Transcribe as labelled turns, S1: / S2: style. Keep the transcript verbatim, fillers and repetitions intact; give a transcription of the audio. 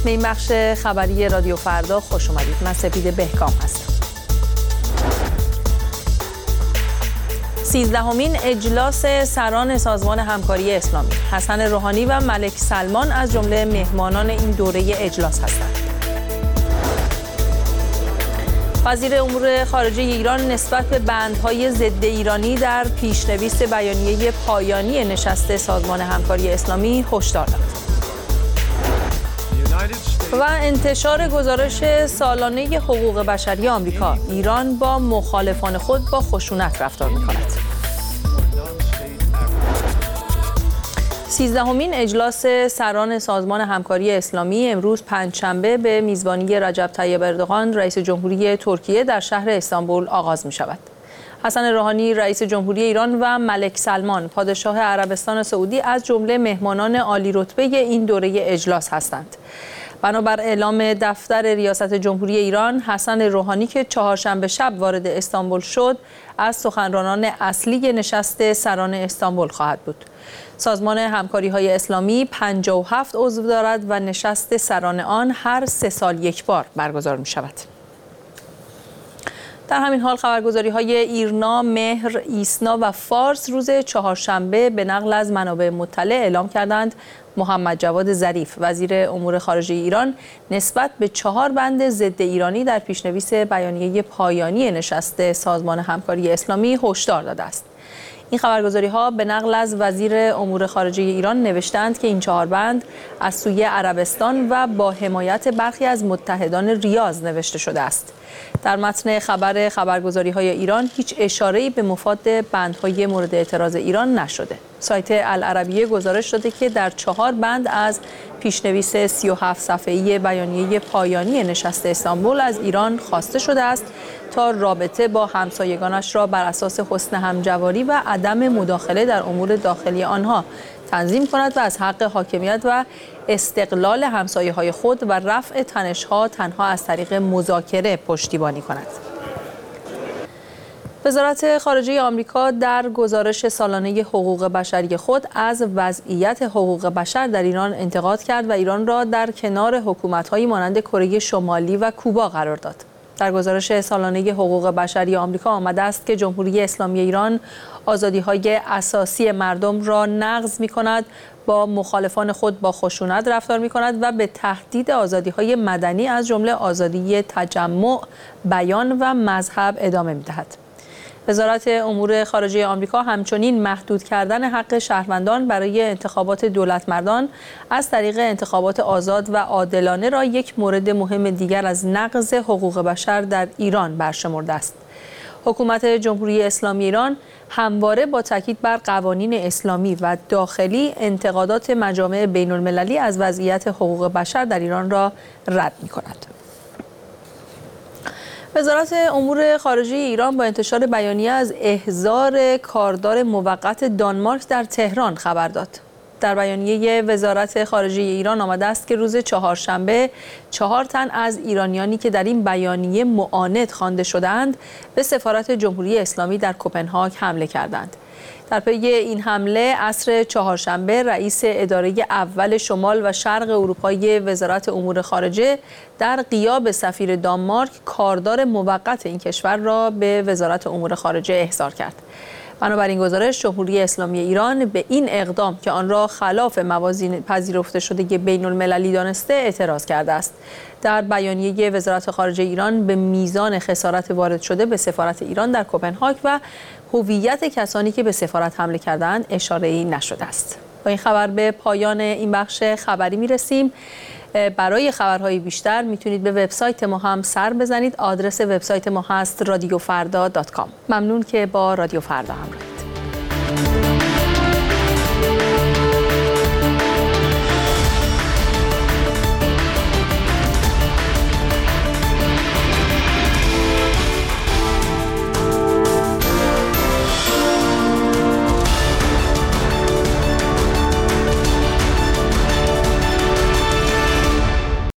S1: به این بخش خبری رادیو فردا خوش اومدید. من سپید بهکام هستم. سیزدهمین اجلاس سران سازمان همکاری اسلامی، حسن روحانی و ملک سلمان از جمله مهمانان این دوره اجلاس هستند. وزیر امور خارجه ایران نسبت به بندهای ضد ایرانی در پیشنویس بیانیه پایانی نشست سازمان همکاری اسلامی هشدار داد. و انتشار گزارش سالانه حقوق بشری آمریکا، ایران با مخالفان خود با خشونت رفتار می‌کند. سیزدهمین اجلاس سران سازمان همکاری اسلامی امروز پنجشنبه به میزبانی رجب طیب اردوغان رئیس جمهوری ترکیه در شهر استانبول آغاز می‌شود. حسن روحانی رئیس جمهوری ایران و ملک سلمان پادشاه عربستان سعودی از جمله مهمانان عالی رتبه این دوره اجلاس هستند. بنابر اعلام دفتر ریاست جمهوری ایران، حسن روحانی که چهارشنبه شب وارد استانبول شد، از سخنرانان اصلی نشست سران استانبول خواهد بود. سازمان همکاری‌های اسلامی پنجاه و هفت عضو دارد و نشست سران آن هر سه سال یک بار برگزار می‌شود. در همین حال خبرگزاری‌های ایرنا، مهر، ایسنا و فارس روز چهارشنبه به نقل از منابع مطلع اعلام کردند محمد جواد ظریف وزیر امور خارجه ایران نسبت به چهار بند ضد ایرانی در پیشنویس بیانیه پایانی نشست سازمان همکاری اسلامی هشدار داده است. این خبرگزاری‌ها به نقل از وزیر امور خارجه ایران نوشتند که این چهار بند از سوی عربستان و با حمایت برخی از متحدان ریاض نوشته شده است. در متن خبر خبرگزاری‌های ایران هیچ اشاره‌ای به مفاد بندهای مورد اعتراض ایران نشده. سایت العربیه گزارش داده که در چهار بند از پیشنویس سی و هفت صفحه‌ای بیانیه پایانی نشست استانبول از ایران خواسته شده است تا رابطه با همسایگانش را بر اساس حسن همجواری و عدم مداخله در امور داخلی آنها تنظیم کند و از حق حاکمیت و استقلال همسایه‌های خود و رفع تنش‌ها تنها از طریق مذاکره پشتیبانی کند. وزارت خارجه آمریکا در گزارش سالانه حقوق بشری خود از وضعیت حقوق بشر در ایران انتقاد کرد و ایران را در کنار حکومت‌هایی مانند کره شمالی و کوبا قرار داد. در گزارش سالانه حقوق بشری آمریکا آمده است که جمهوری اسلامی ایران آزادی‌های اساسی مردم را نقض می‌کند، با مخالفان خود با خشونت رفتار می‌کند و به تهدید آزادی‌های مدنی از جمله آزادی تجمع، بیان و مذهب ادامه می‌دهد. وزارت امور خارجه آمریکا همچنین محدود کردن حق شهروندان برای انتخابات دولتمردان از طریق انتخابات آزاد و عادلانه را یک مورد مهم دیگر از نقض حقوق بشر در ایران برشمرده است. حکومت جمهوری اسلامی ایران همواره با تاکید بر قوانین اسلامی و داخلی انتقادات مجامع بین المللی از وضعیت حقوق بشر در ایران را رد می‌کند. وزارت امور خارجه ایران با انتشار بیانیه از احضار کاردار موقت دانمارک در تهران خبر داد. در بیانیه وزارت خارجه ایران آمده است که روز چهارشنبه چهار تن از ایرانیانی که در این بیانیه معاند خوانده شدند به سفارت جمهوری اسلامی در کوپنهاگ حمله کردند. در پی این حمله عصر چهارشنبه رئیس اداره اول شمال و شرق اروپای وزارت امور خارجه در غیاب سفیر دانمارک کاردار موقت این کشور را به وزارت امور خارجه احضار کرد. بنابراین گزارش جمهوری اسلامی ایران به این اقدام که آن را خلاف موازین پذیرفته شده بین المللی دانسته اعتراض کرده است. در بیانیه وزارت خارجه ایران به میزان خسارت وارد شده به سفارت ایران در کوپنهاگ و هویت کسانی که به سفارت حمله کردند اشاره‌ای نشده است. با این خبر به پایان این بخش خبری میرسیم. برای خبرهای بیشتر میتونید به وبسایت ما هم سر بزنید. آدرس وبسایت ما هست رادیو فردا دات کام. ممنون که با رادیو فردا همراه